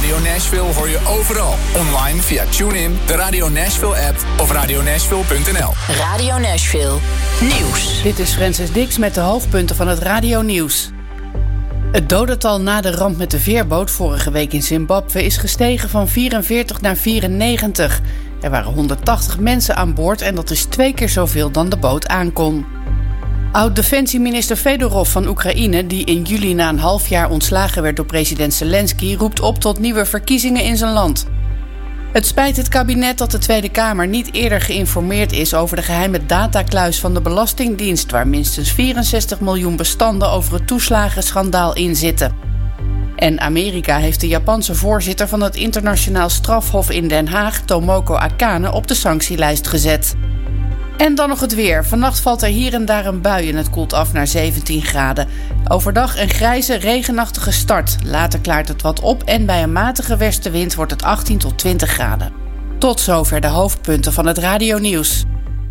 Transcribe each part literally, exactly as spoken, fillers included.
Radio Nashville hoor je overal. Online via TuneIn, de Radio Nashville app of radio nashville punt n l. Radio Nashville Nieuws. Dit is Francis Dix met de hoofdpunten van het Radio Nieuws. Het dodental na de ramp met de veerboot vorige week in Zimbabwe is gestegen van vierenveertig naar vierennegentig. Er waren honderdtachtig mensen aan boord en dat is twee keer zoveel dan de boot aankon. Oud-defensieminister Fedorov van Oekraïne, die in juli na een half jaar ontslagen werd door president Zelensky, roept op tot nieuwe verkiezingen in zijn land. Het spijt het kabinet dat de Tweede Kamer niet eerder geïnformeerd is over de geheime datakluis van de Belastingdienst, waar minstens vierenzestig miljoen bestanden over het toeslagenschandaal in zitten. En Amerika heeft de Japanse voorzitter van het internationaal strafhof in Den Haag, Tomoko Akane, op de sanctielijst gezet. En dan nog het weer. Vannacht valt er hier en daar een bui en het koelt af naar zeventien graden. Overdag een grijze, regenachtige start. Later klaart het wat op en bij een matige westenwind wordt het achttien tot twintig graden. Tot zover de hoofdpunten van het Radio Nieuws.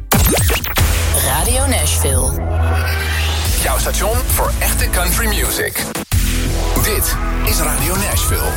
Radio Nashville. Jouw station voor echte country music. Dit is Radio Nashville.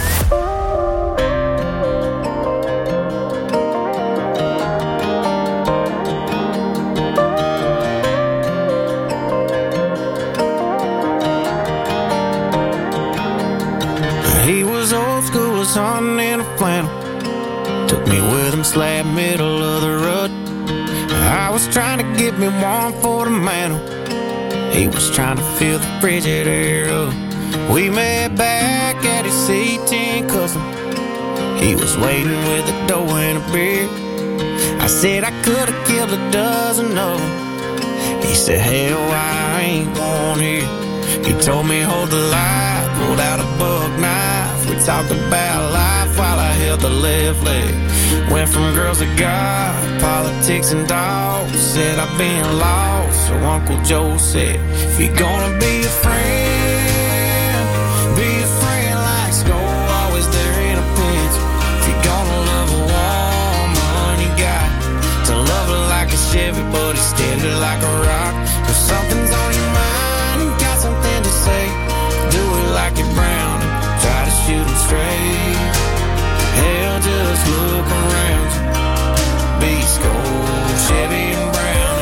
He was old school, was on in a flannel. Took me with him, slab middle of the road. I was trying to get me warm for the mantle. He was trying to fill the frigid air up. We met back at his C ten custom. He was waiting with a dough and a beer. I said I could've killed a dozen of them. He said, hell, I ain't going here. He told me hold the light, pulled out a buck knife. We talked about life while I held the left leg. Went from girls to God, politics and dogs. Said I've been lost, so Uncle Joe said, if you're gonna be a friend, be a friend like Skull, always there in a pinch. If you're gonna love a woman, you got to love her like a Chevy, but it's steady like a rock. If something's on your mind, got something to say, do it like you're Brown and try to shoot 'em straight. Hell, just look around you. Be Skull, Chevy and Brown.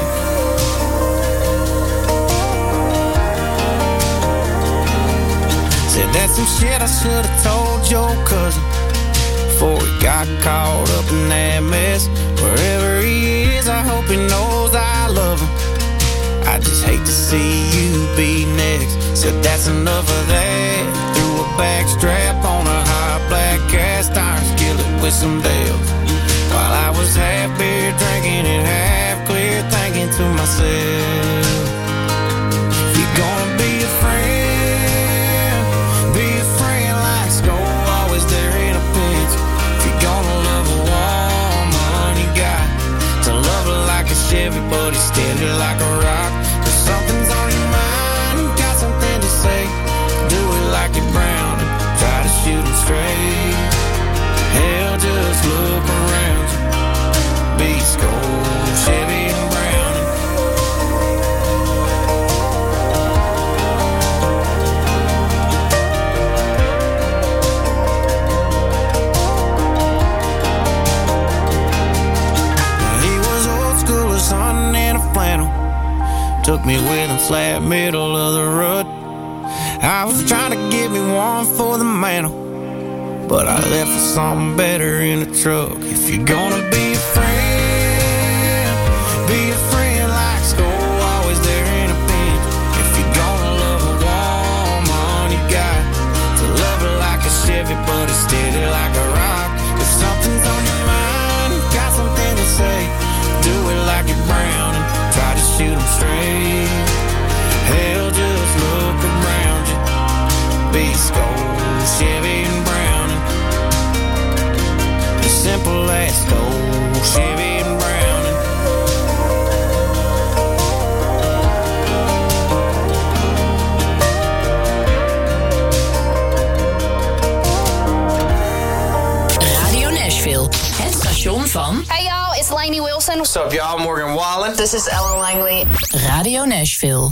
Said that's some shit I should've told your cousin before he got caught up in that mess. Wherever he is, I hope he knows I love him. I just hate to see you be next. Said that's enough of that. Threw a back strap on a hot black cast iron skillet with some bells. While I was half beer drinking and half clear, thinking to myself, if you're gonna be a friend, be a friend like Skull, always there in a pinch. If you're gonna love a woman, you got to love her like a Chevy, but it's steady like a rock. If something's on your mind, got something to say, do it like you're Brown and try to shoot 'em straight. Hell, just look around you. Be Skull, Chevy and Brown. He was old school as sun in a flannel. Took me with him slab middle of the road. I was trying to get me warm for the mantle, but I left for something better in the truck. If you're gonna be a friend, be a friend like Skull, always there in a pinch. If you're gonna love a woman, you got to love her like a Chevy, but it's steady like a rock. If something's on your mind, got something to say, do it like you're Brown and try to shoot 'em straight. Hell, just look around you. Be Skull, Chevy and Brown. As simple as Skull, Chevy and Brown. Radio Nashville, het station van... Hey y'all, it's Lainey Wilson. What's up y'all, Morgan Wallen. This is Ellen Langley. Radio Nashville.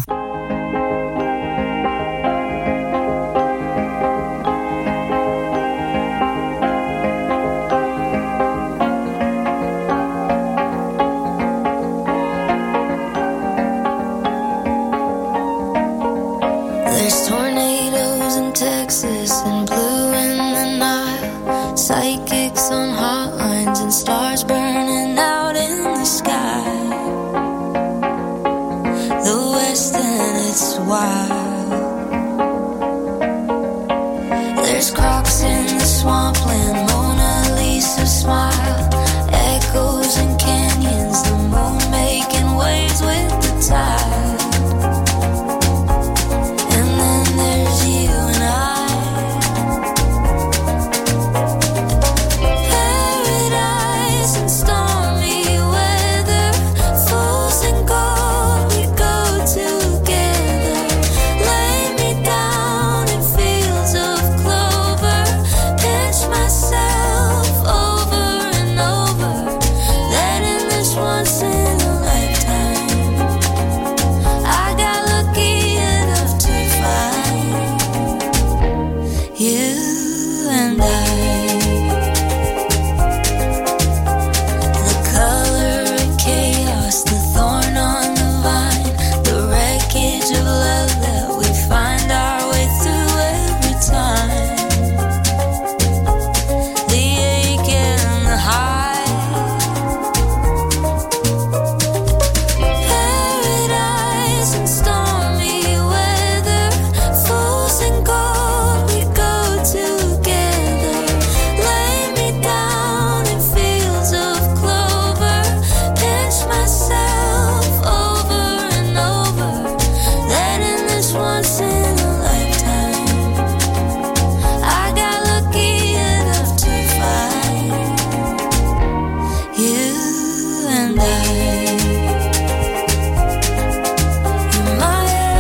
rocks in the swampland, Mona Lisa smile, echoes and canyons, the moon making waves with the tide. And then there's you and I. Paradise and stormy weather, fools and gold, we go together. Lay me down in fields of clover, pinch myself over and over. That in this once in a lifetime, I got lucky enough to find you and I. The color of chaos, the thorn on the vine, the wreckage of love that we find our way through every time. The ache and the high. Paradise and stormy weather, fools and gold, we go together. Lay me down in fields of clover, pinch myself over and over. That in this once in a lifetime, I got lucky enough to find you and I. You're my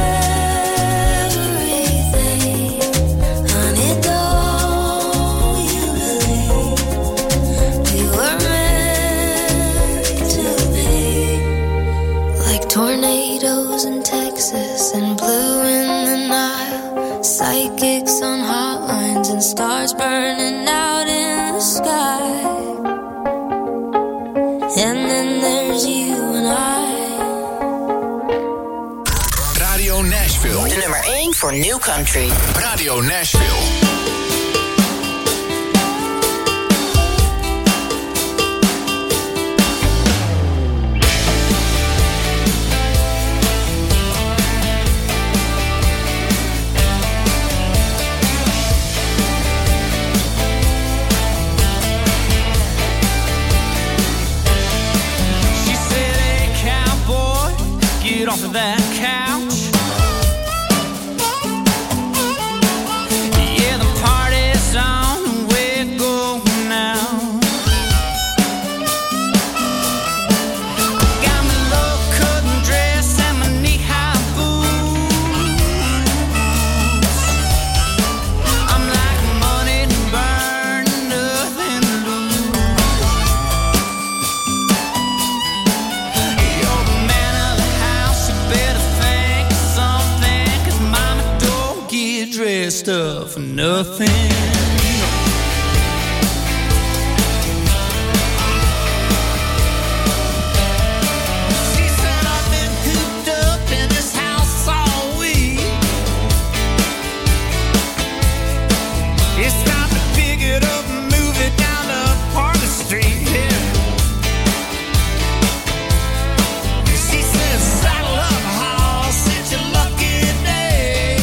everything, honey, don't you believe we were meant to be? Like tornadoes in Texas and blue in the Nile, psychics on hotlines and stars burning out in the sky. And then there's you and I. Radio Nashville. De nummer één voor New Country. Radio Nashville. She said, hey, cowboy, get off of that couch. Yeah, the party's on, we're going now. Got my low-cut dress and my knee-high boots. I'm like money to burn, nothing to lose. You're the man of the house, you better think of something, 'cause mama don't get dressed up for nothing. She said, I've been cooped up in this house all week. It's time to pick it up and move it down to Parker Street. Yeah. She said, saddle up, horse, it's your lucky day.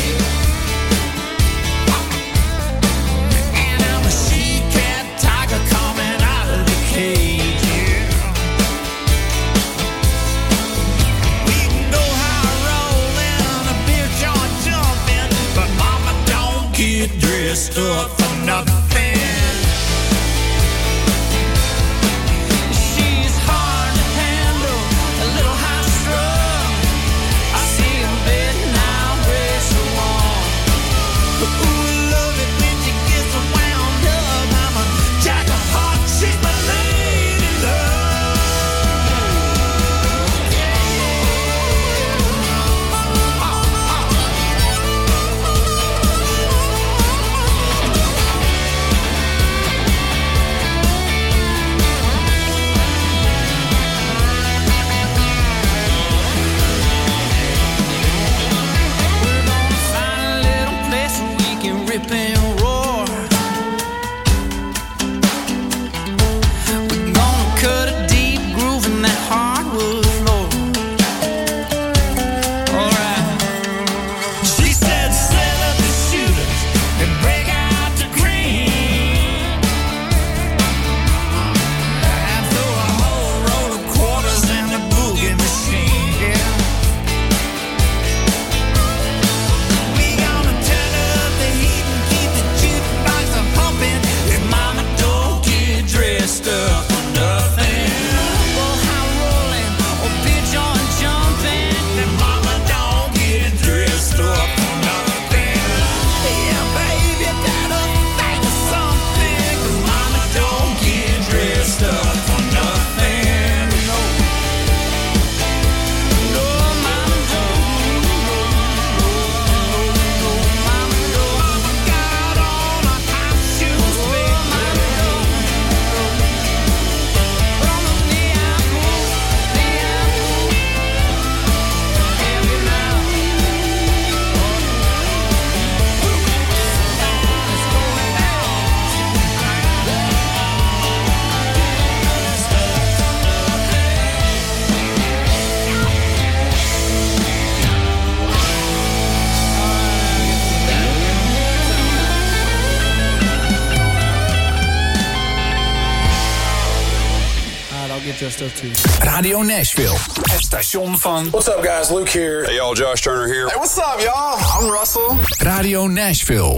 And I'm a she-cat tiger coming out of the cage. Yeah. We can go high rolling, a beer joint jumping, but mama don't get dressed up for nothing. She's hard to handle, a little high strung. I see him betting now, race along. But ooh, I love it when she gets wound up. I'm a jack of hearts, she's my lady love. Just O T. Radio Nashville. Het station van... What's up, guys? Luke here. Hey, y'all. Josh Turner here. Hey, what's up, y'all? I'm Russell. Radio Nashville.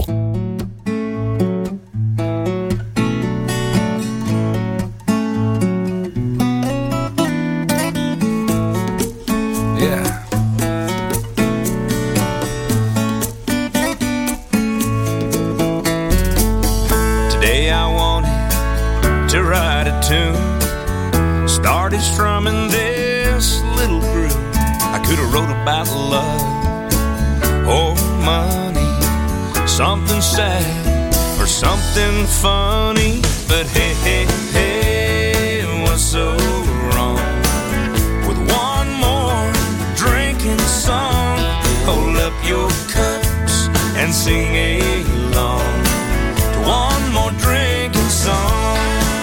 Yeah. Today I wanted to write a tune. Started strumming this little groove. I could have wrote about love or money, something sad or something funny. But hey, hey, hey, what's so wrong with one more drinking song? Hold up your cups and sing along to one more drinking song.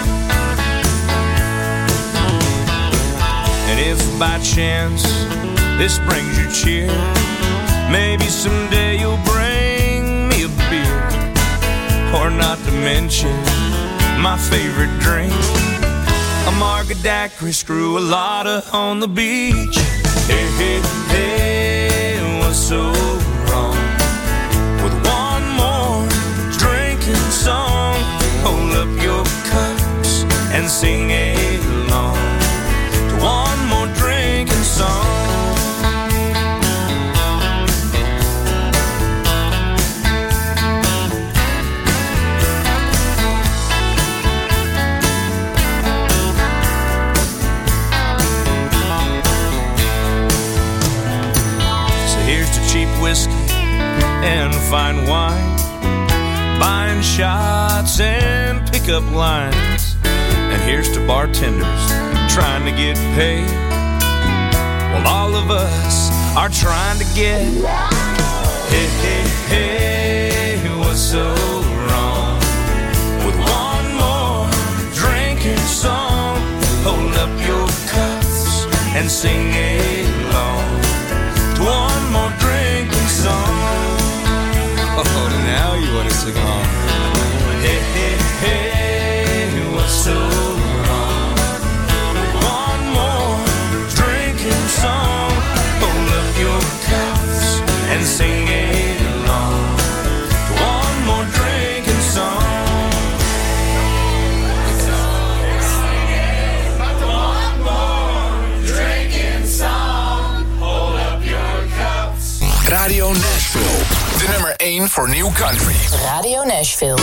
And if by chance this brings you cheer, maybe someday you'll bring me a beer. Or not to mention my favorite drink, a margadacry, screw a lotta on the beach. Hey, hey, hey, what's so wrong with one more drinking song? Hold up your cups and sing along to one more drinking song. Whiskey and fine wine, buying shots and pickup lines. And here's to bartenders trying to get paid, while all of us are trying to get. Hey, hey, hey, what's so wrong with one more drinking song? Hold up your cups and sing along to one more drinking song. Oh, now you want to sing along. Hey, hey, hey, what's so wrong? One more drinking song. Hold up your cups and sing along to one more drinking song. One more drinking song. Hold up your cups. Radio Nashville. De nummer één voor New Country. Radio Nashville.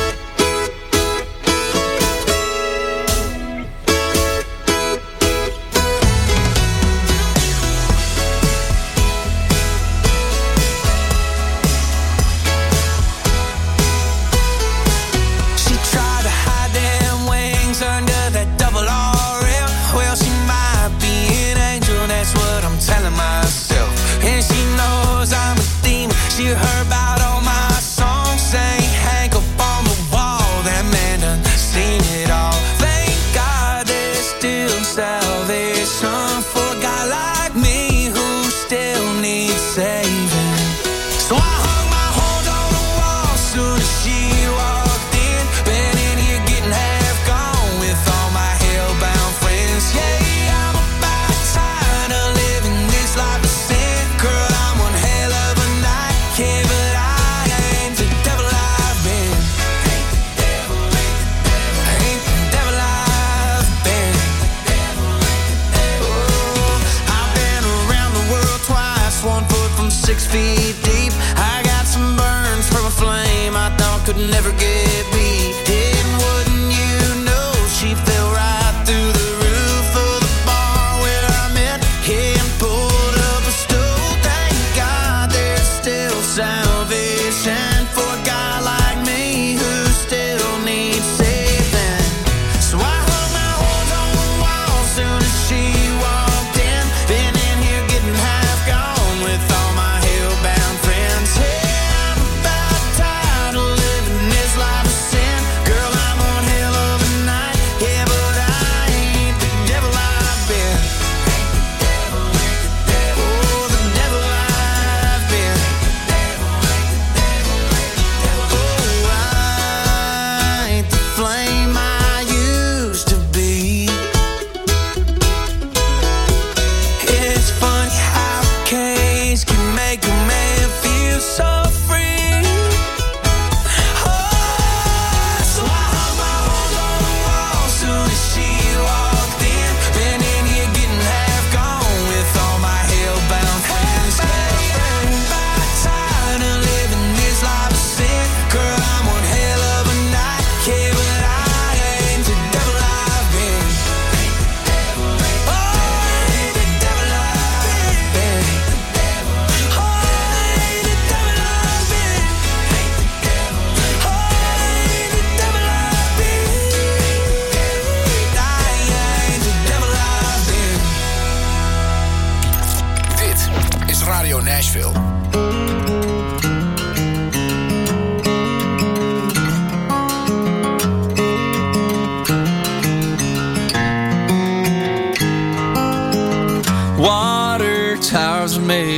She heard about all my songs, sang Hank up on the wall. That man done seen it all. Thank God there's still salvation for a guy like me who still needs saving. So I hung my horns on the wall soon as she walked in. Been in here getting half gone with all my hellbound friends. Yeah, I'm about tired of living this life of sin. Girl, I'm one hell of a night. Yeah, but I ain't the devil I've been. Ain't the devil, ain't the devil. Ain't the devil I've been. Oh, I've been around the world twice, one foot from six feet deep. I got some burns from a flame I thought could never get beat. And wouldn't you know, she fell right through the roof of the bar where I met him, pulled up a stool. Thank God there's still salvation for a guy like me who still needs saving. So I hung my horns on the wall soon as she walked in. Been in here getting half gone with all my hellbound friends. Hey, I'm about tired of living this life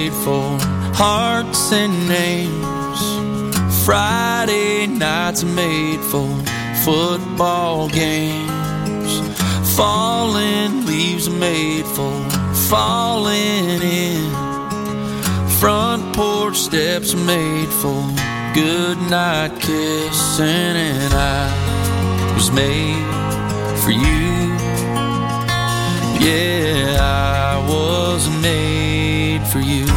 made for hearts and names. Friday nights are made for football games. Falling leaves are made for falling in. Front porch steps are made for good night kissing. And I was made for you. Yeah, I was made for you.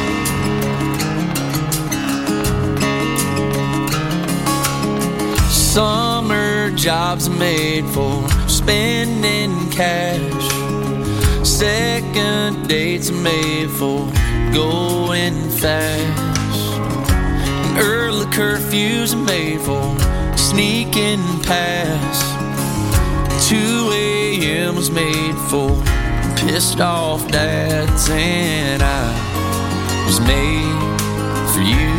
Summer jobs are made for spending cash. Second dates are made for going fast. And early curfews are made for sneaking past. two a.m. was made for pissed off dads. And I was made for you.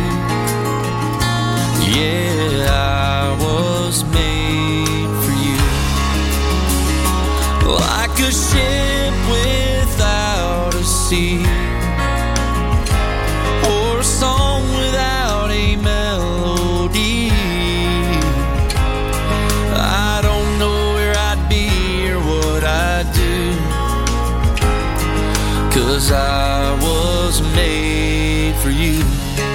Yeah, I was made for you. Like a ship without a sea, or a song without a melody. I don't know where I'd be or what I'd do, 'cause I was made for you.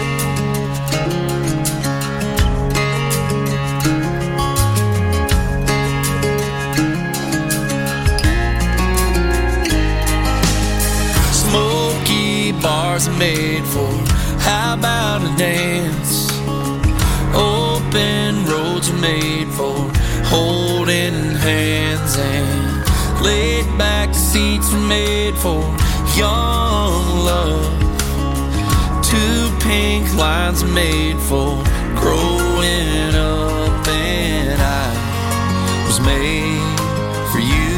Bars are made for how about a dance. Open roads are made for holding hands. And laid back seats are made for young love. Two pink lines are made for growing up. And I was made for you.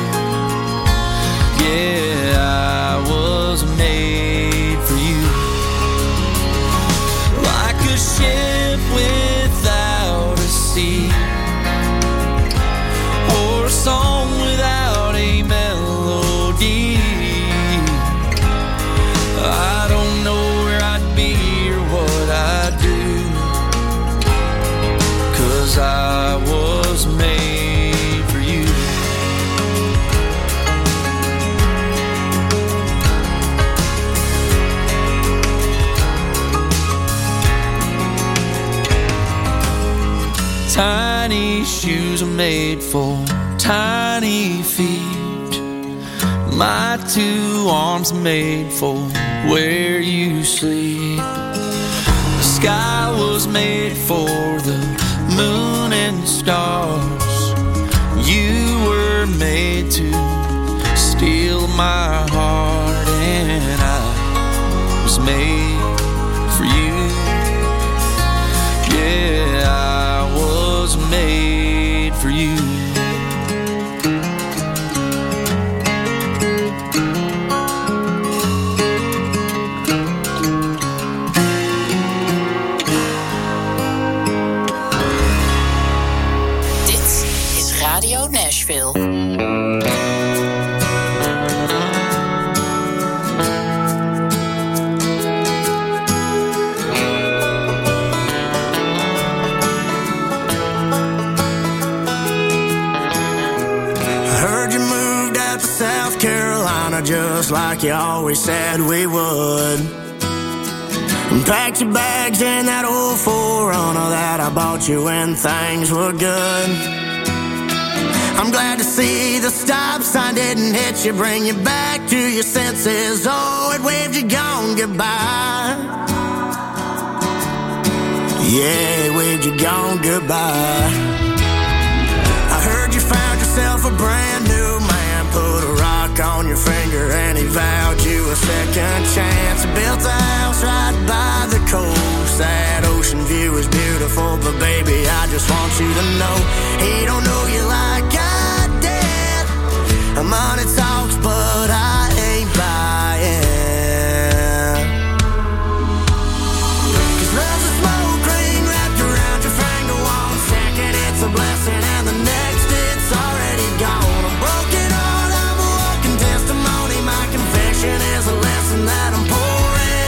Yeah, I was made for you. Like a ship without a sea, or a song without a melody. I don't know where I'd be or what I'd do, 'cause I was made for you. Tiny shoes are made for tiny feet. My two arms are made for where you sleep. The sky was made for the moon and stars. You were made to steal my heart. And I was made for you. Yeah, I was made for you. Dit is Radio Nashville. Just like you always said we would. And packed your bags in that old four runner that I bought you when things were good. I'm glad to see the stop sign didn't hit you, bring you back to your senses. Oh, it waved you gone goodbye. Yeah, it waved you gone goodbye. I heard you found yourself a brand new man, put a rock on your finger and he vowed you a second chance. He built a house right by the coast. That ocean view is beautiful, but baby, I just want you to know he don't know you like I did. Money talks, but I ain't buying. 'Cause love's a smoke ring wrapped around your finger. One second it's a blessing and the next it's already gone. A broken heart, I'm a walking testimony. My confession is a lesson that I'm pouring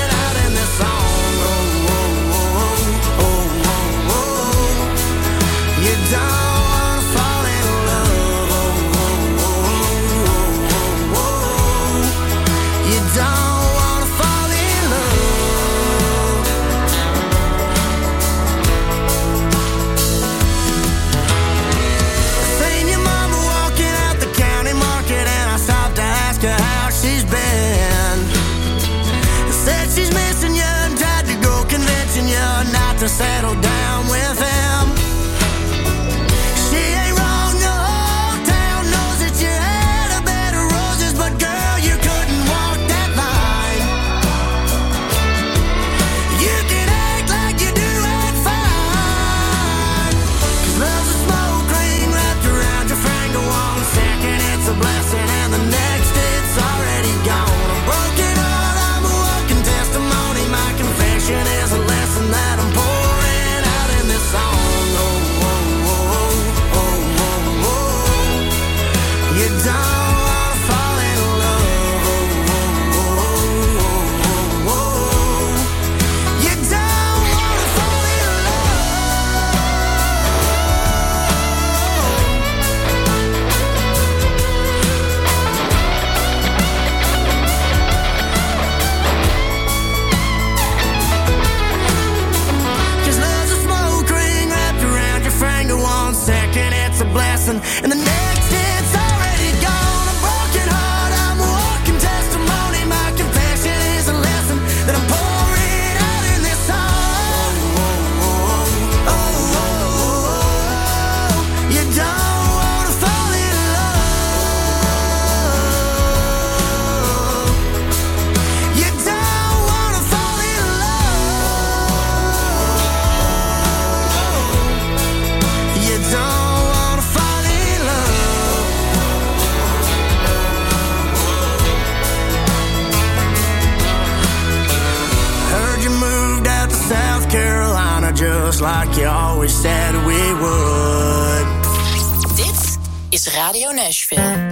lesson, and the next it's already gone. A broken heart, I'm a walking testimony. My confession is a lesson that I'm pouring out in this song. Oh, oh, oh, oh, oh. You don't wanna fall in love. You don't wanna fall in love. You don't wanna fall in love. Heard you moved out to South Carolina just like you always said we would. Dit is Radio Nashville.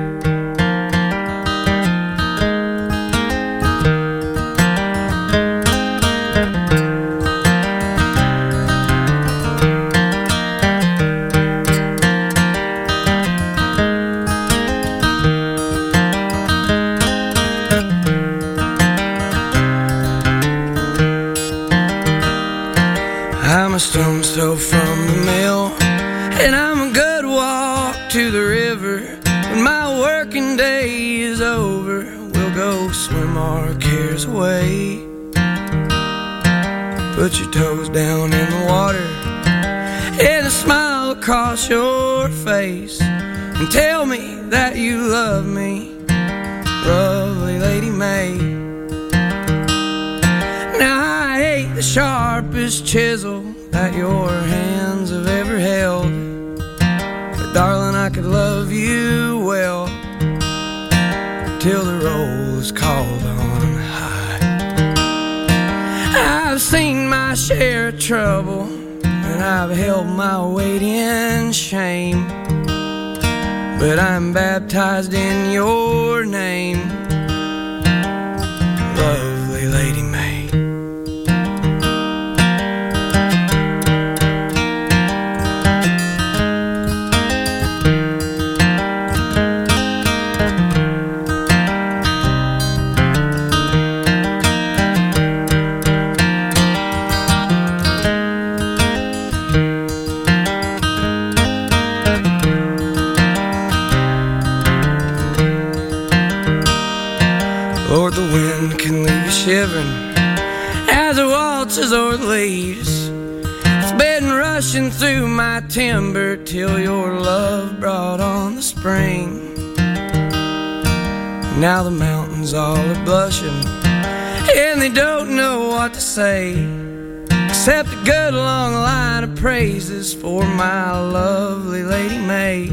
I'm a stone's throw from the mill, and I'm a good walk to the river. When my working day is over, we'll go swim our cares away. Put your toes down in the water and a smile across your face, and tell me that you love me, lovely Lady May. Now I ain't the sharpest chisel that your hands have ever held, but darling, I could love you well till the roll is called on high. I've seen my share of trouble, and I've held my weight in shame, but I'm baptized in your name, lovely Lady May. Lord, the wind can leave you shivering as it waltzes o'er the leaves. It's been rushing through my timber till your love brought on the spring. Now the mountains all are blushing, and they don't know what to say, except a good long line of praises for my lovely Lady May.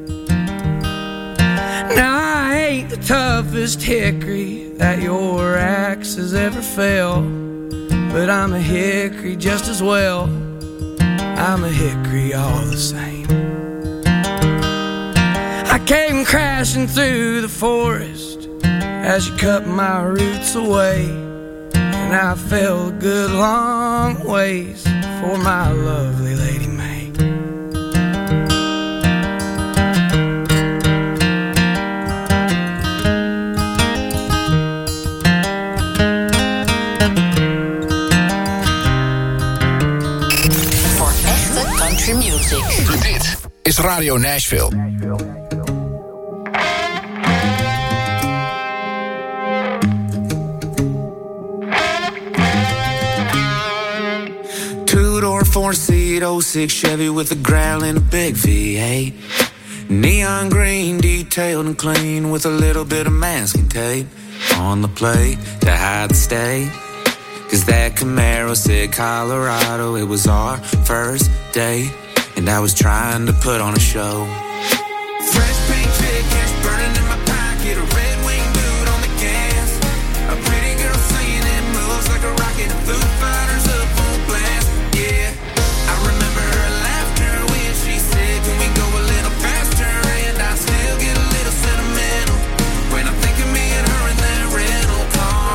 Now I ain't the toughest hickory that your axe has ever felled, but I'm a hickory just as well. I'm a hickory all the same. I came crashing through the forest as you cut my roots away, and I fell a good long ways for my lovely Lady May. Music. Dit is Radio Nashville. Two-door, four-seat, oh six Chevy with a growl and a big V eight. Neon green, detailed and clean with a little bit of masking tape on the plate to hide the state. Cause that Camaro said Colorado, it was our first date, and I was trying to put on a show. Fresh pink chick, cash burning in my pocket, a red wing boot on the gas, a pretty girl singing and moves like a rocket, Foo Fighters up on blast. Yeah, I remember her laughter when she said, can we go a little faster? And I still get a little sentimental when I think of me and her in that rental car.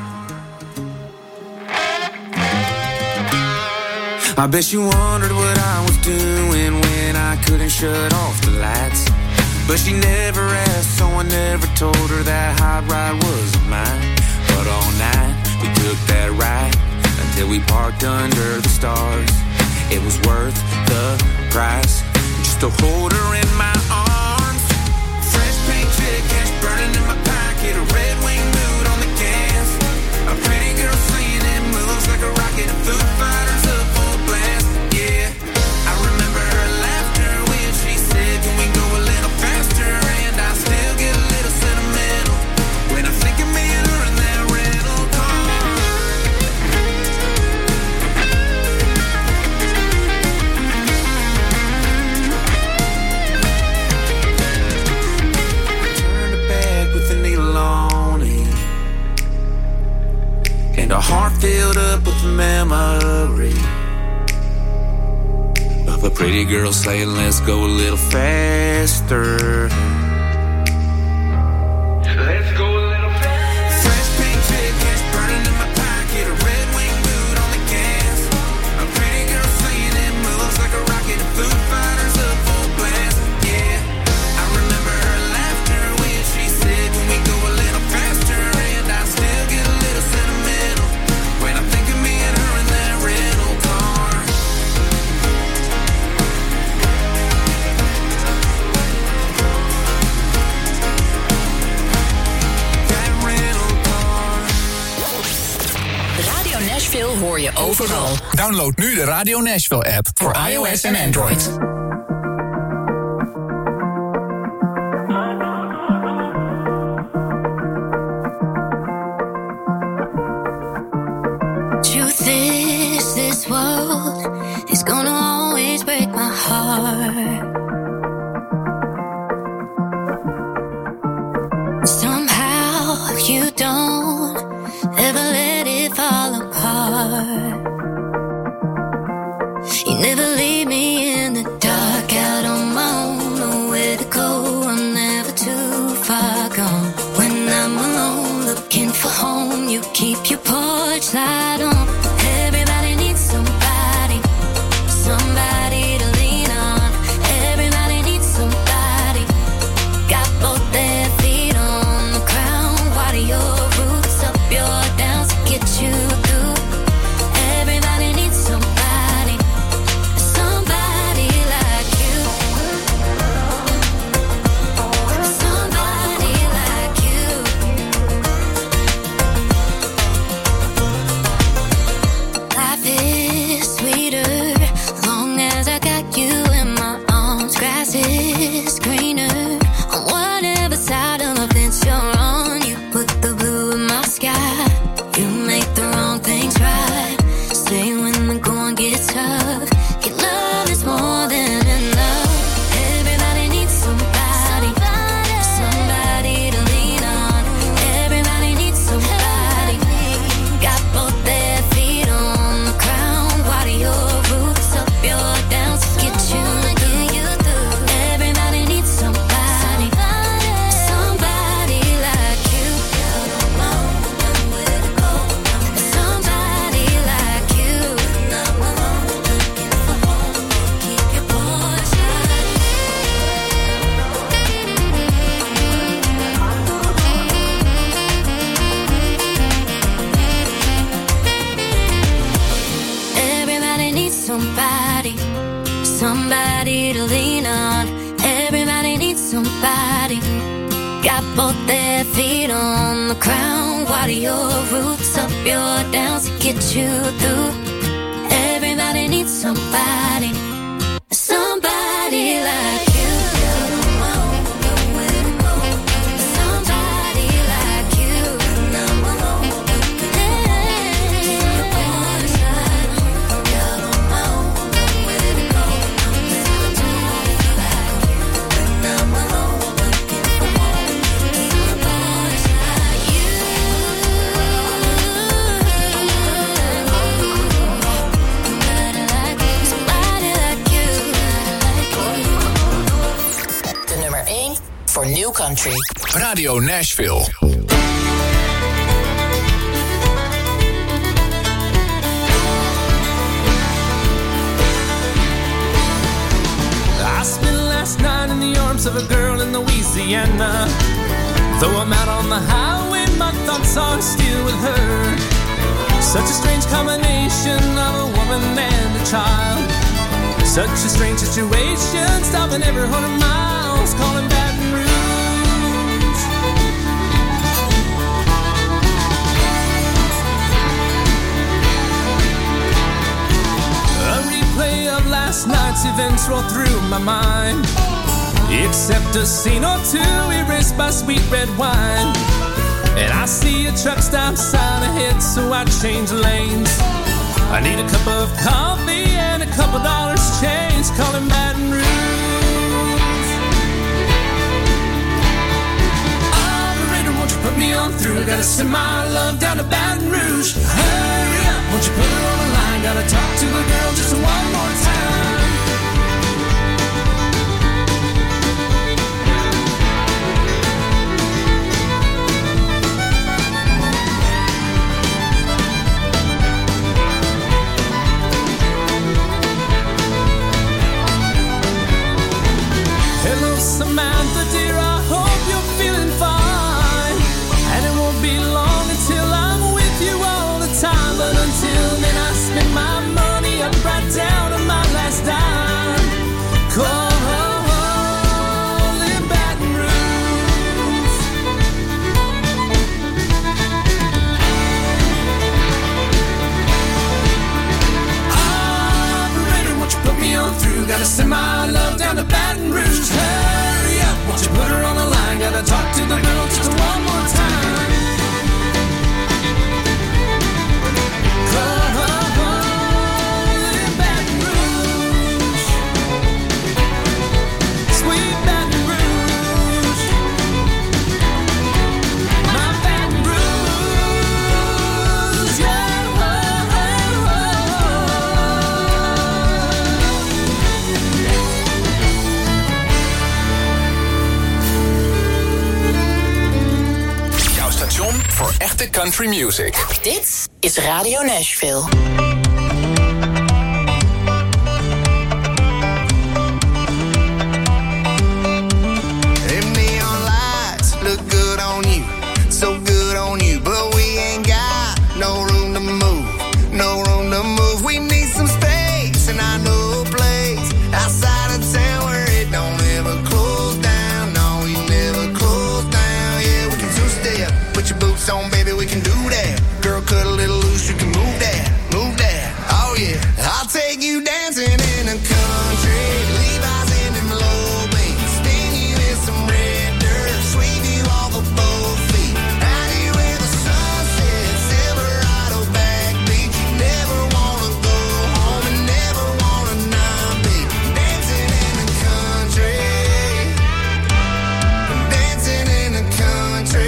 I bet you wondered what I was doing when I couldn't shut off the lights. But she never asked, so I never told her that hot ride wasn't mine. But all night, we took that ride until we parked under the stars. It was worth the price, just to hold her in my arms. Fresh paycheck, cash burning in my pocket, a red wing mood on the gas. A pretty girl swinging and moves like a rocket, and Foo Fighters up full blast. Yeah, I remember her laughter when she said, "Can we go a little faster?" And I still get a little sentimental when I think of me and her in that rental car. Turn the bag with the needle on it, and a heart filled up with memory of a pretty girl saying, "Let's go a little faster." Let's go a little faster. Fresh paycheck, cash burning in my pocket, a red wing mood on the gas. A pretty girl singing and moves like a rocket, and Foo Fighters up full blast. Yeah, I remember her laughter when she said, "Can we go a little faster?" And I still get a little sentimental when I think of me and her in that rental car. That rental car. Radio Nashville hoor je overal. Download nu de Radio Nashville app voor iOS en Android. Truth is, this world is gonna always break my heart. Somehow you don't ever let it fall apart. You never leave me in the dark, out on my own, nowhere to go. I'm never too far gone. When I'm alone, looking for home, you keep your porch light on. Everybody needs somebody, somebody to lean on. Everybody needs somebody, got both their feet on the ground. Water your roots up your downs to get you through. Everybody needs somebody, somebody like you. Somebody like you. Life is sweeter long as I got you in my arms. Grass is greener on whatever side of the fence you're on. You put the blue in my sky. You make the wrong things right. Stay when the going gets tough. Your love is more than enough. Everybody needs somebody, somebody to lean on. Everybody needs somebody, got both their feet on the ground. Water your roots up your downs to get you through. Everybody needs somebody, somebody like you. Somebody like you. Keep your porch light. Everybody needs somebody, somebody to lean on. Everybody needs somebody, got both their feet on the ground. Water your roots up your downs to get you through. Everybody needs somebody, somebody like you. Somebody like you. De nummer één voor New Country. Radio Nashville. I spent last night in the arms of a girl in Louisiana. Though I'm out on the highway, my thoughts are still with her. Such a strange combination of a woman and a child. Such a strange situation, stopping every hundred miles, calling Baton Rouge. A replay of last night's events roll through my mind, except a scene or two erased by sweet red wine. And I see a truck stop sign ahead, so I change lanes. I need a cup of coffee and a couple dollars change, calling Baton Rouge. Operator, won't you put me on through? Gotta send my love down to Baton Rouge. Hurry up, won't you put her on the line? Gotta talk to the girl just one more time. Hello, Samantha, dear, I hope you're feeling fine. And it won't be long until I'm with you all the time. But until then, I spend my money up right down to my last dime. Calling Baton Rouge. Operator, won't you put me on through? Gotta send my love down to Baton Rouge. Hurry up, won't you put her on the line? Gotta talk to the girl just one more time. Calling Baton Rouge. Sweet Baton Rouge. My Baton Rouge, yeah. Jouw station voor echte country music. Dit is Radio Nashville. Them neon lights look good on you, so good on you, but we ain't got no room to move, no room to move. We need some space, and I know a place outside of town where it don't ever close down. No, we never close down. Yeah, we can two-step, put your boots on, baby, we can do that. Girl, cut a little loose, you can move that, move that. Oh yeah, I'll take you dancing in the country, Levi's in them low beats, spin you in some red dirt, sweep you off of both feet. Out here where the sun sets, Silverado backbeat. You never wanna go home and never wanna not be dancing in the country, dancing in the country.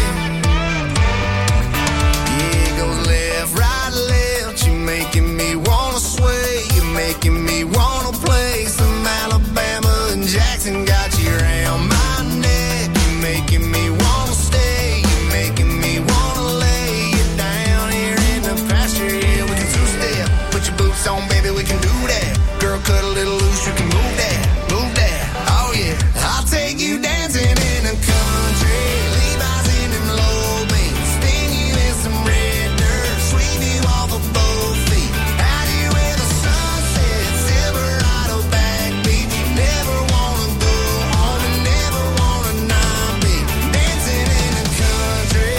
Yeah, it goes left, right, left. You're making me wanna sway. You're making me wanna play some Alabama and Jackson. Got you around my neck. You're making me wanna stay. You're making me wanna lay you down here in the pasture. Yeah, we can two-step. Put your boots on, baby, we can do that. Girl, cut a little loose, you can move that, move that. Oh yeah, I'll take you dancing in the country. Levi's in them low beats, spin you in some red dirt, sweep you off of both feet. Out here where the sun sets, Silverado backbeat. You never wanna go home and never wanna not be dancing in the country,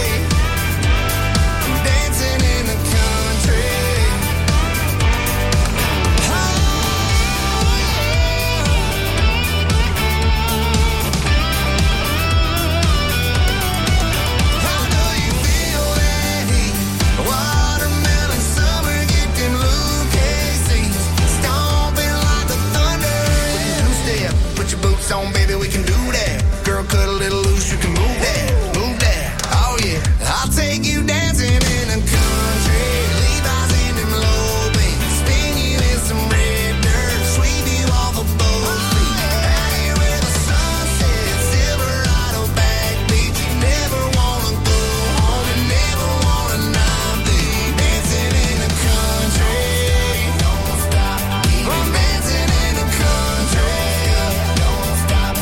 dancing in the country. Oh, I know you feel that heat. Watermelon summer, get them Lucasies, stomping like the thunder. Two-step, put your boots on, baby, we can do that. Girl, cut a little loose, you can move that, move that. Oh yeah, I'll take you dancing in the country. Levi's in them low beats, spin you in some red dirt, sweep you off of both feet. Out here where the sun sets, Silverado backbeat. You never wanna go home and never wanna not be dancing in the country. Don't stop, keep dancing in the country. Don't stop,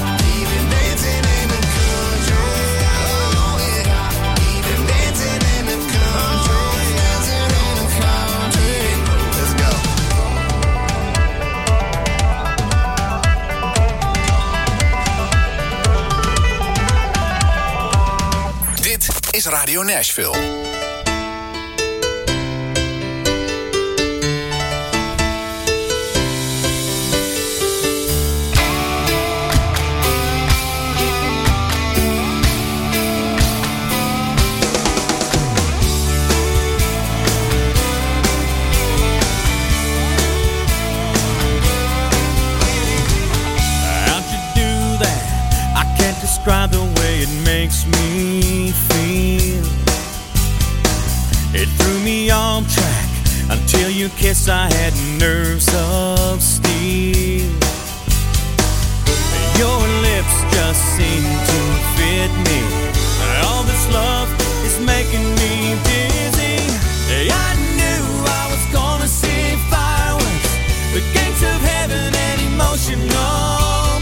Radio Nashville. Describe the way it makes me feel. It threw me off track until you kissed. I had nerves of steel. Your lips just seem to fit me. All this love is making me dizzy. I knew I was gonna see fireworks, the gates of heaven and emotional.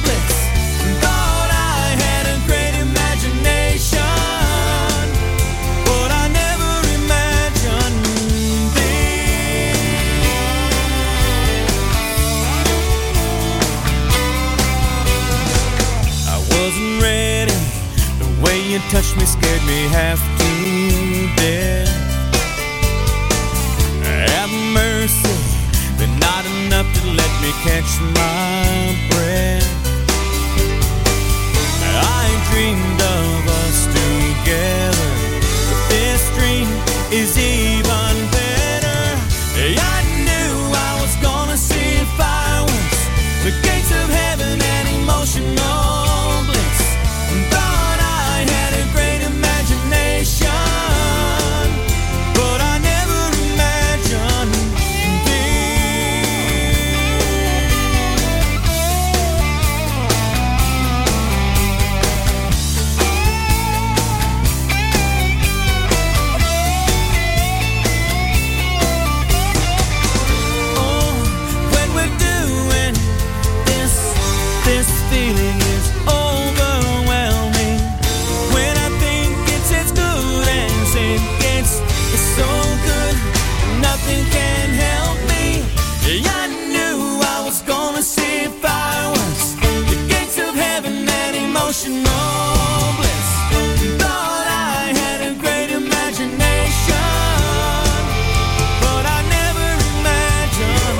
You touched me, scared me half to death. Have mercy, but not enough to let me catch my breath. I dreamed of us together, but this dream is even better. I knew I was gonna see fireworks, the gates of heaven and emotional bliss. Thought I had a great imagination, but I never imagined Oh, when we're doing this, this feeling is overwhelming. When I think it's as good as it gets, it's so good, nothing can help me. I knew I was gonna see fireworks, the gates of heaven and emotional bliss. Thought I had a great imagination, but I never imagined.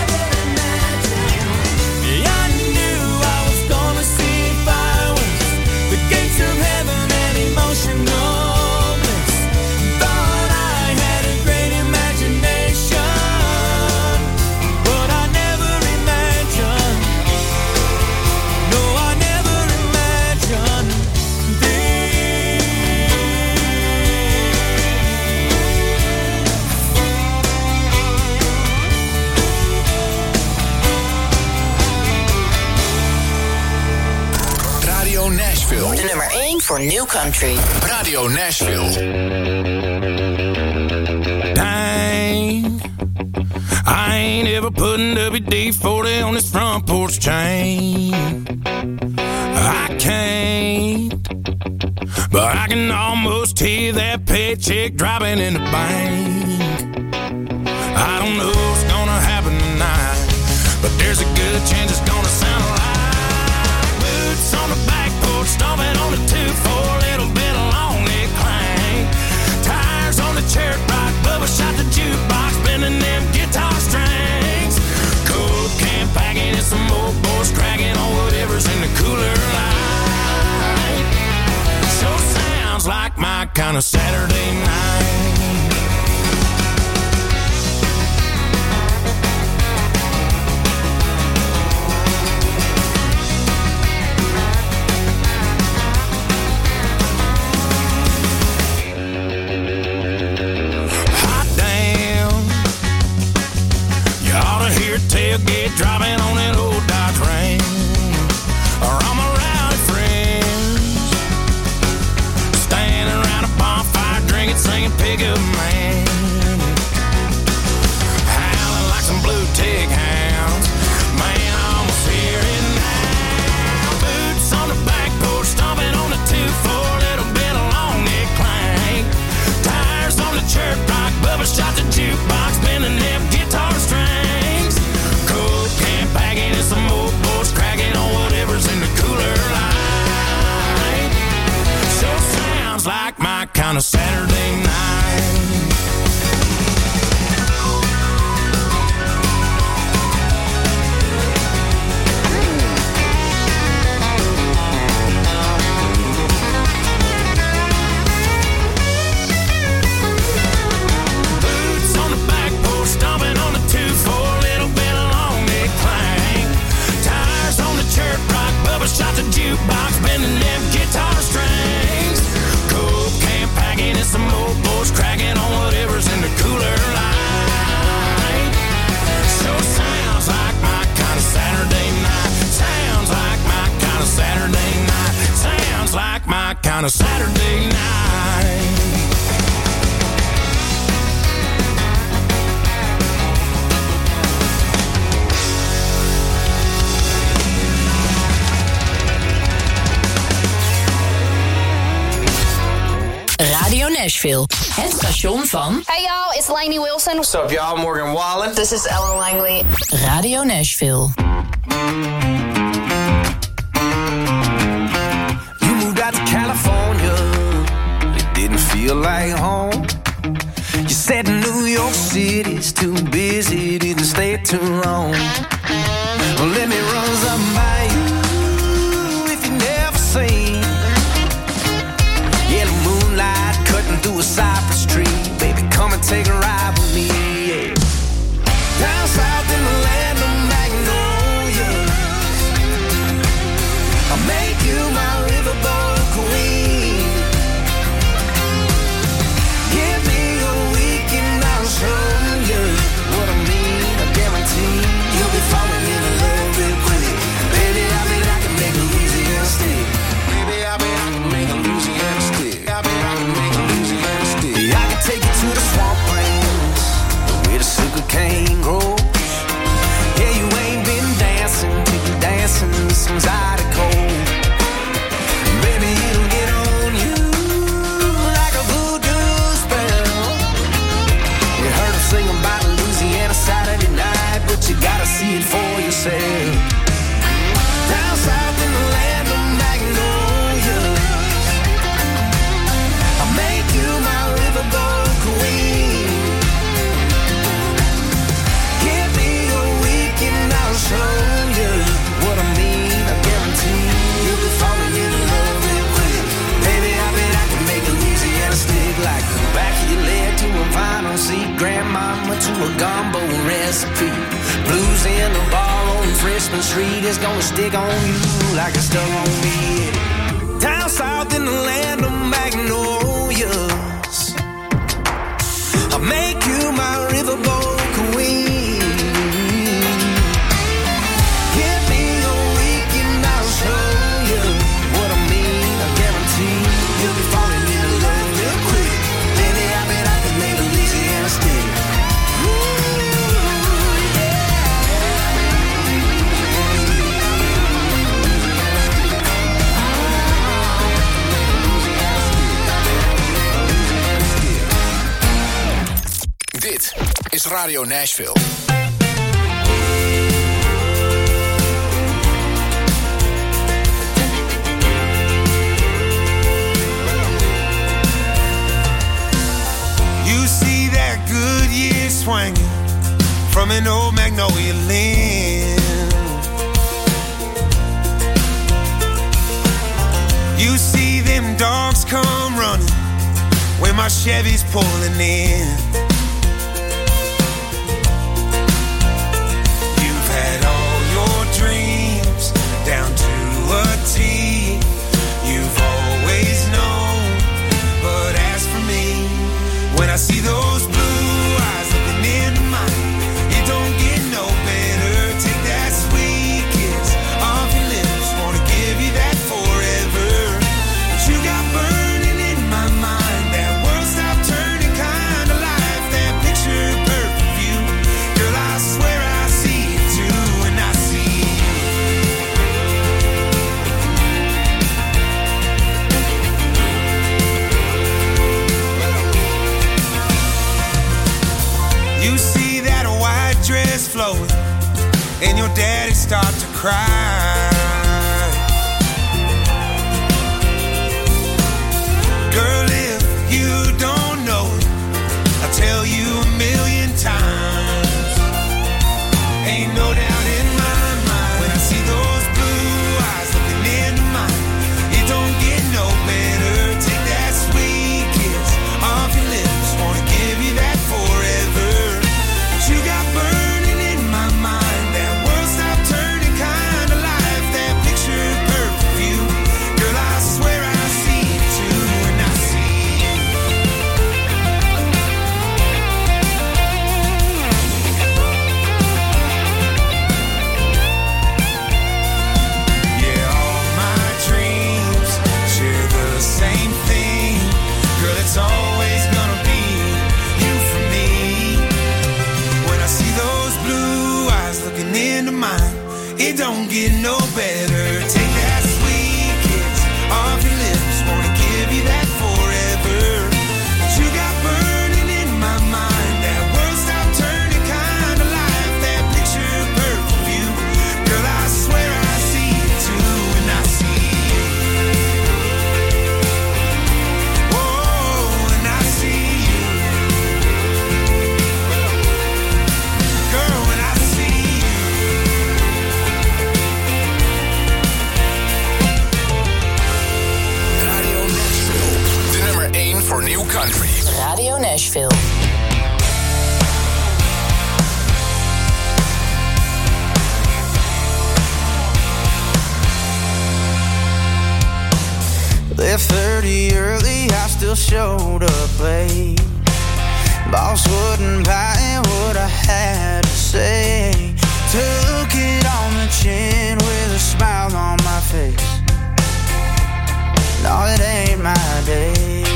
I knew I was gonna see fireworks, the gates of heaven and emotional bliss. Thought I had a great imagination, but I never imagined. No, I never imagined Radio Nashville. De nummer één voor New Country. Radio Nashville. Dang, I ain't ever putting W D forty on this front porch chain. I can't, but I can almost hear that paycheck dropping in the bank. I don't know what's gonna happen tonight, but there's a good chance it's gonna sound like boots on the back porch, stomping on the two four, little bit of lonely clang. Tires on the church rock, Bubba shot the jukebox, bending them guitar strings. Cold can packing and some old boys cracking on whatever's in the cooler light. Sure sounds like my kind of Saturday night. Tailgate driving on that old Dodge Ram, or all my rowdy friends standing around a bonfire on a Saturday night. Radio Nashville, het station van... Hey y'all, it's Lainey Wilson. What's up y'all, Morgan Wallen. This is Ellen Langley. Radio Nashville. You moved out to California, it didn't feel like home. You said New York City's too busy, didn't stay too long. Well, let me run something by you if you never seen. Yeah, the moonlight cutting through a cypress tree. Baby, come and take a ride with me, yeah. Down south in the land of Magnolia, I'll make you my riverboat queen. Give me a week and I'll show you what I mean. I guarantee you'll be falling in love real quick. Baby, I bet I can make Louisiana stick. Baby, I bet I can make Louisiana stick. I bet I can make Louisiana stick. Yeah, I can take you to the swamplands where the sugar cane grows. Yeah, you ain't been dancing till you dancing with some Zydeco. Baby, it'll get on you like a voodoo spell. You heard them sing about Louisiana Saturday night, but you gotta see it for yourself. Down south in the land of Magnolia, I'll make you my riverboat queen. Give me a week and I'll show you what I mean. I guarantee you'll be falling in love real quick. Baby, I bet I can make Louisiana stick like the back of your leg to a vinyl seat, grandmama to a gumbo recipe. Blues in the bar on Freshman Street is gonna stick on you like it's stuck on me. Down south in the land of magnolias, I'll make you my riverboat queen. Give me a week and I'll show you what I mean. I guarantee you'll be falling in love real quick. Baby, I bet I can make Louisiana stick. Dit is Radio Nashville. You see that good year swinging from an old magnolia limb. You see them dogs come running when my Chevy's pulling in. You've had all your dreams down to a T. You've always known, but as for me, when I see those blue eyes looking into mine, it don't get no better. Take that sweet kiss off your lips, wanna give you that forever. But you got burning in my mind, that world stopped turning kind of life, that picture perfect view. Girl, I swear I see it too, and I see you see that white dress flowing, and your daddy start to cry. Girl, if you don't know it, I'll tell you a million times. Ain't no doubt in my mind, when I see those blue eyes looking into mine, it don't get no better. Take that sweet kiss off your lips, wanna give you that forever. But you got burning in my mind, that world stopped turning kind of like New Country. Radio Nashville. Left thirty early, I still showed up late. Boss wouldn't buy what I had to say. Took it on the chin with a smile on my face. No, it ain't my day.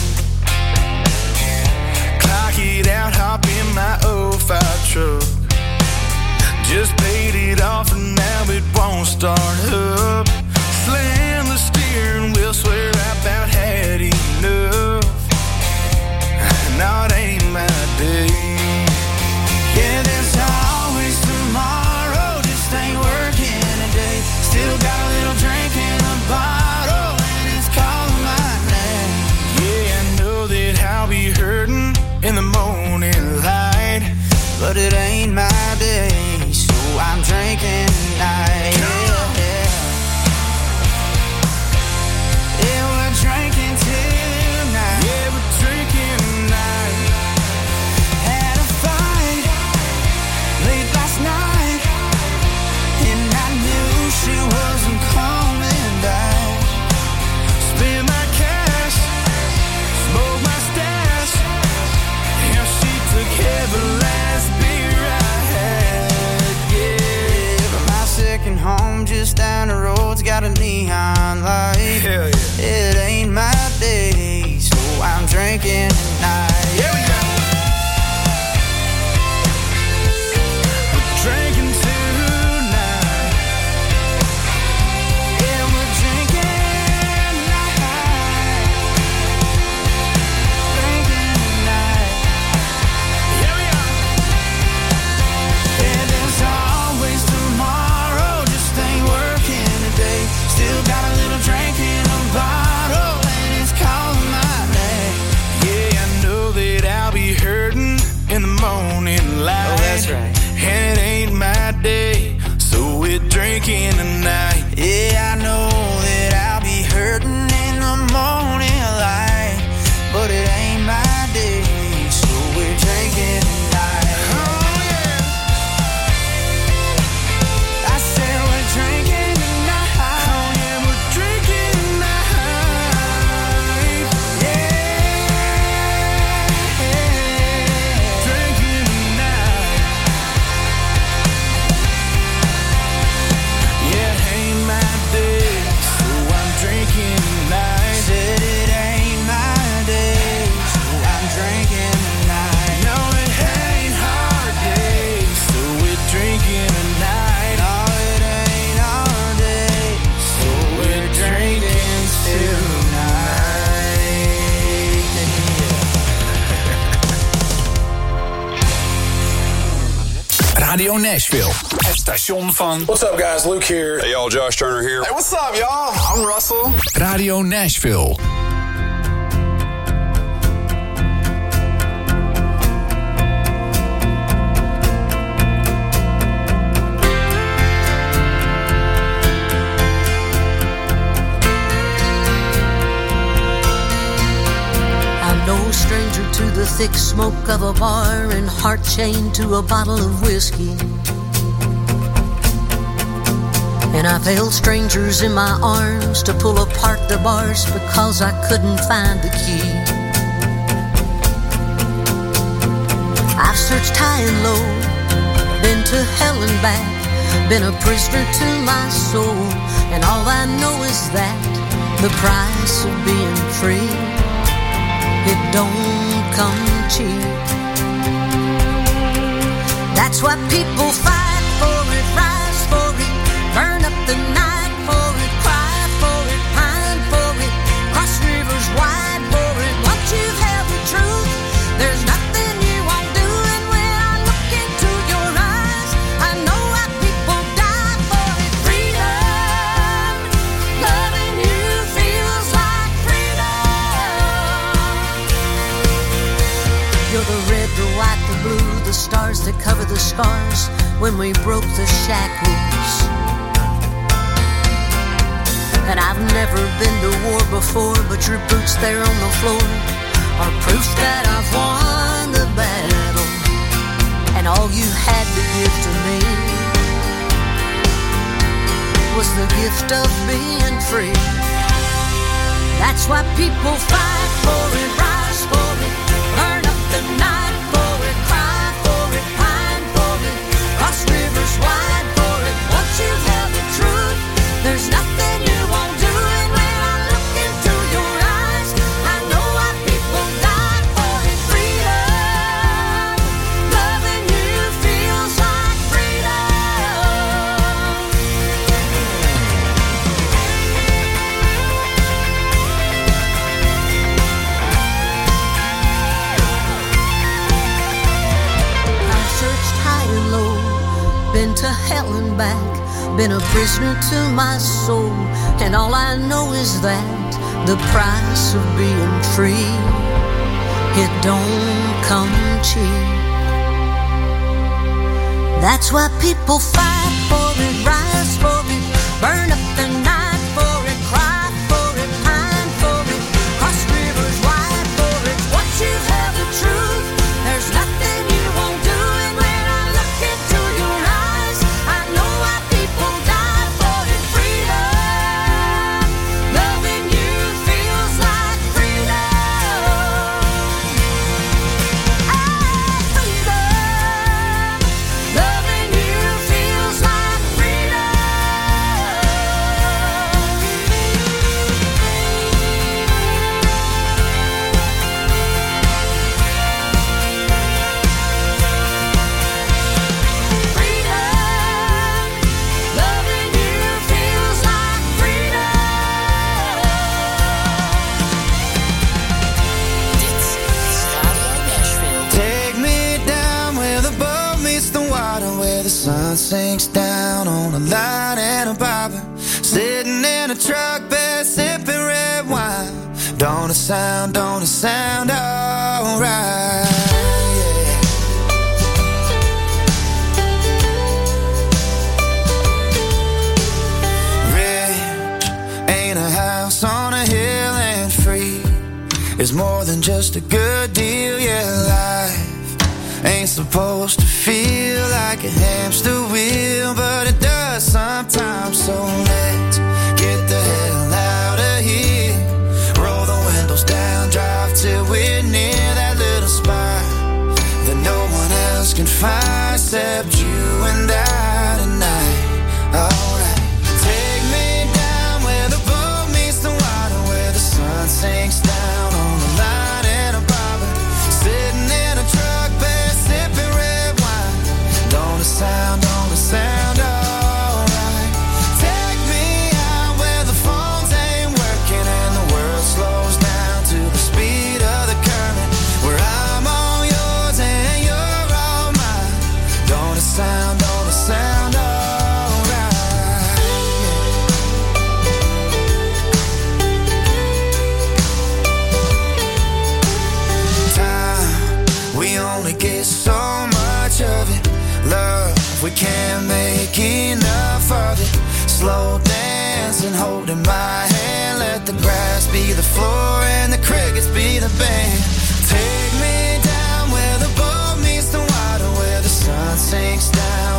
Clock it out, hop in my oh five truck. Just paid it off and now it won't start up. Slam the steering wheel, swear I about had enough. No, it ain't my day. Yeah, there's always tomorrow, just ain't working today. Still got a little drink in the bottle and it's calling my name. Yeah, I know that I'll be hurting in the morning light, but it ain't my day, so I'm drinking tonight. Yeah, yeah. Yeah, we're drinking tonight. Yeah, we're drinking tonight. Had a fight late last night, and I knew she wasn't coming back. Spent my cash, smoked my stash. Yeah, she took every last beer I had. Yeah, but my second home just down the road's got a neon light. Hell yeah. It ain't my day, so I'm drinking tonight. Yeah, we go. We're drinking tonight. Yeah, we're drinking tonight. Drinking tonight. Yeah, we are. Yeah, there's always tomorrow, just ain't working today. Still got a little drink in a bottle and it's calling my name. Yeah, I know that I'll be hurting in the morning light. Oh, that's right. And it ain't my day, so we're drinking tonight. Yeah, I know that I'll be hurting in the morning light, but it ain't my day, so we're drinking tonight. Oh, yeah. I said we're drinking tonight. Oh, yeah, we're drinking tonight. Yeah. Drinking tonight. Yeah, it ain't my day, so I'm drinking tonight. Said it ain't my day, so I'm drinking tonight. No, it ain't our day, so we're drinking tonight. No, it ain't our day, so we're drinking tonight. Radio Nashville. Het station van... What's up, guys? Luke here. Hey, y'all. Josh Turner here. Hey, what's up, y'all? I'm Russell. Radio Nashville. I'm no stranger to the thick smoke of a bar and heart chained to a bottle of whiskey. And I've held strangers in my arms to pull apart the bars because I couldn't find the key. I've searched high and low, been to hell and back, been a prisoner to my soul. And all I know is that the price of being free, it don't come cheap. That's why people fight for it, rise for it, burn up the night for it, cry for it, pine for it, cross rivers wide for it. Once you've held the truth, there's nothing you won't do. And when I look into your eyes, I know why people die for it. Freedom, loving you feels like freedom. You're the red, the white, the blue, the stars that cover the scars when we broke the shackles. And I've never been to war before, but your boots there on the floor are proof that I've won the battle. And all you had to give to me was the gift of being free. That's why people fight for it, rise for it, burn up the night for it, cry for it, pine for it, cross rivers wide for it. Once you've held the truth, there's nothing you won't do. And when I look into your eyes, I know why people die for it. Freedom, loving you feels like freedom. I've searched high and low, been to hell and back, been a prisoner to my soul, and all I know is that the price of being free, it don't come cheap. That's why people fight for it, rise for it, burn up the night for it, cry for it, pine for it, cross rivers wide for it. Once you've held the truth, there's nothing you won't do. And when I look into your eyes, I know why people die for it. Freedom, loving you feels like freedom. Ah, freedom, loving you feels like freedom. Take me down where the boat meets the water, where the sun sinks down on a line and a bobber. Sitting in a truck bed, sipping red wine. Don't it sound, don't it sound alright? Rich ain't a house on a hill, and free is more than just a good deal. Yeah, life ain't supposed to feel like a hamster wheel, but it does sometimes. So let's get the hell out of here. Roll the windows down, drive till we're near that little spot that no one else can find except you and I tonight. Alright, take me down where the boat meets the water, where the sun sinks down on the line and a bobber. Sitting in a truck bed, sipping red wine. Don't it sound, don't it sound alright? Take me out where the phones ain't working and the world slows down to the speed of the current, where I'm all yours and you're all mine. Don't it sound, don't it sound alright? Time, we only get so much of it. Love, we can't make enough of it. Slow dancing, holding my hand. Let the grass be the floor and the crickets be the band. Take me down where the boat meets the water, where the sun sinks down